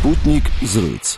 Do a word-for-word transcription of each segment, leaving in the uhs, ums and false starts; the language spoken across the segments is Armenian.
Sputnik զրույց։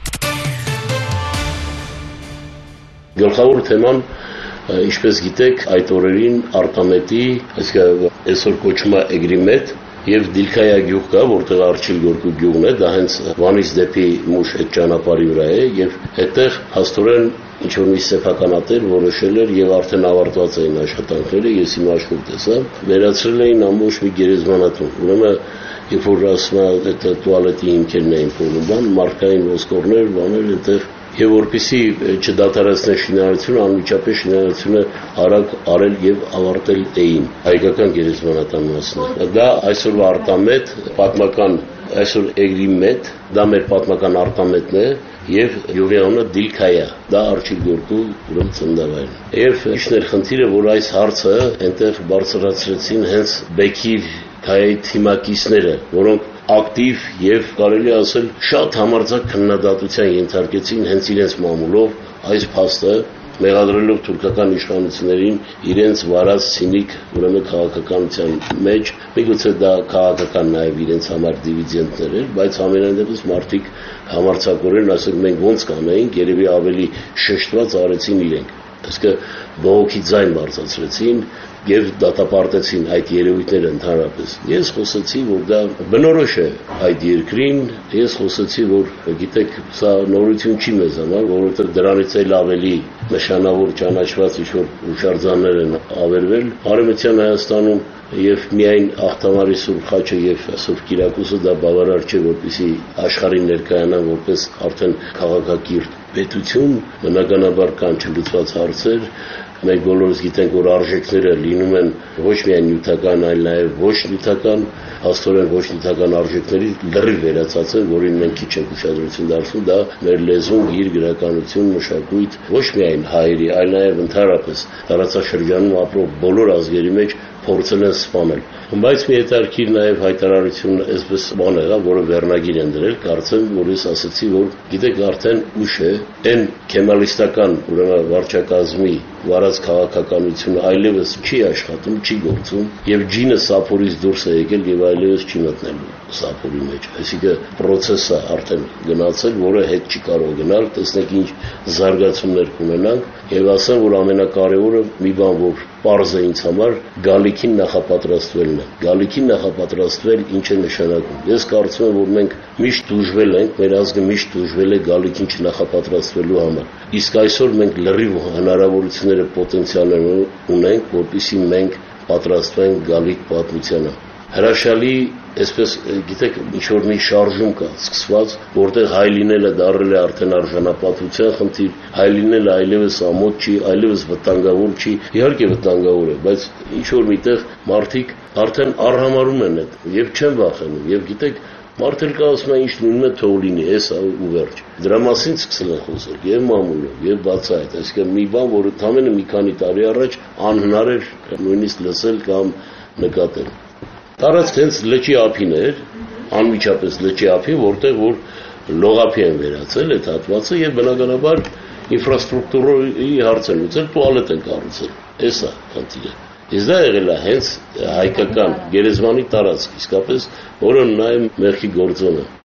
Գլխավոր թեման, ինչպես գիտեք, այդ օրերին Արտամետի, այսինքն այսօր կոչվում է Էգրիմետ, եւ Դիլքայա գյուղ կա, որտեղ Արջիլ Գորկու գյուղն է, դա հենց Վանից դեպի Մուշ այդ ճանապարհի վրա է եւ այդտեղ հաստորեն ինչ որ մի սեփականատեր որոշել էր եւ արդեն ավարտված էին աշխատանքները, ես իմ աշխուժ տեսա, վերացրել էին ամբողջ մի գերեզմանատուն։ Ուրեմն երբ որ ասում է այդ տուալետի հիմքերն էին փորում, մարկային ոսկորներ, բաներ այդտեղ եւ որպեսի չդադարեցնեն շինարարությունը, անմիջապես շինարարությունը արագ արել եւ ավարտել էին հայկական գերեզմանատան մասն։ Դա այսօրվա Արտամետ, պատմական այսօր Էգրիմետ, դա մեր պատմական Արտամետն է եւ յուղի անունը Դիլքայա, դա Արջիլ Գորկու ուրեմն ծննդավայրն է։ Եվ իշներ խնդիրը, որ այս հարցը այնտեղ բարձրացրեցին հենց Բեքիր Քայայի թիմակիցները, որոնք ակտիվ եւ կարելի ասել շատ համարձակ քննադատության ենթարկեցին հենց իրենց մամուլով այս փաստը մեղադրելով թուրքական իշխանություններին իրենց վարած ցինիկ ուրեմն քաղաքականության մեջ, միգուցե դա քաղաքական նաեւ իրենց համար դիվիդենտներ էր, բայց ամենայն դեպս մարդիկ համարձակորեն ասել մենք ոնց կանեինք, երևի ավելի շեշտված արեցին իրենք։ Այսինքն բողոքի ձայն բարձրացրեցին եւ դատապարտեցին այդ երևույթները ընդհանրապես։ Ես խոսեցի, որ դա բնորոշ է այդ երկրին, ես խոսեցի, որ գիտեք, սա նորություն չի մեզ համար, որովհետեւ դրանից էլ ավելի նշանավոր ճանաչված ինչ-որ հուշարձաններ են ավերվել Արևմտյան Հայաստանում եւ միայն Աղթամարի Սուրբ Խաչը եւ Սուրբ Կիրակոսը դա բավարար չէ, որպեսզի աշխարհին ներկայանան որպես արդեն քաղաքակիրթ պետություն, բնականաբար կան չլուծված հարցեր։ Մենք բոլորս գիտենք, որ արժեքները լինում են ոչ միայն նյութական, այլ նաև ոչ նյութական, հաստորեն ոչ նյութական արժեքների լրիվ վերացած են, որին մենք քիչ ենք ուշադրություն դարձնում, դա մեր լեզուն, գիր, գրականություն, մշակույթ, ոչ միայն հայերի, այլ նաև ընդհանրապես տարածաշրջանում ապրող բոլոր ազգերի մեջ փորձել են սպանել։ Բայց մի հետարքիր նաև հայտարարություն այսպես բան եղավ, որը վերնագիր են դրել, կարծեմ, որ ես ասացի, որ գիտեք արդեն ուշ է, այն քեմալիստական ուրեմն վարչակազմի վարած քաղաքականությունը այլևս չի աշխատում, չի գործում եւ ջինը սափորից դուրս է եկել եւ այլևս չի մտնելու սափորի մեջ։ Այսինքն process-ը արդեն գնացել, որը հետ չի կարող գնալ, տեսնեք ինչ զարգացումներ կունենանք եւ ասեմ, որ ամենակարևորը մի բան, որ պարզ է ինձ համար, գալիքին նախապատրաստվելն է։ Գալիքին նախապատրաստվել ինչ է նշանակում։ Ես կարծում եմ, որ մենք միշտ դժվել ենք, մեր ազգը միշտ դժվել է գալիքին չնախապատրաստվելու համար։ Իսկ այսօր մենք լրիվ հնարավորությունները, պոտենցիալներ ունենք, որպեսզի մենք պատրաստվենք գալիք պատմությանը։ Հրաշալի, այսպես գիտեք, ինչ-որ մի շարժում կա սկսված, որտեղ հայ լինելը դառել է արդեն արժանապատվության խնդիր, հայ լինելը այլևս ամոթ չի, այլևս վտանգավոր չի, իհարկե վտանգավոր է, բայց ինչ-որ միտեղ մարդիկ արդեն արհամարում են այդ եւ չեն վախենում, եւ գիտեք, մարդը կա ասում է ինչ լինում է թող լինի, էս ու վերջ։ Դրա մասին սկսել են խոսել եւ մամուլով, եւ բացահայտ, այսինքն մի բան, որը թամենը մի քանի տարի առաջ անհնար էր նույնիսկ լսել կամ նկատել։ Տարածք հենց լճի ափին էր, անմիջապես լճի ափին, որտեղ որ լողափի են վերացել այդ հատվածը եւ բնականաբար ինֆրաստրուկտուրայի հարց են լուծել, տուալետ են կառուցել։ Էսա խնդիրը։ Իսկ դա եղել է հենց հայկական գերեզմանի տարածք, իսկապես, որը նայում մեղքի գործոնը։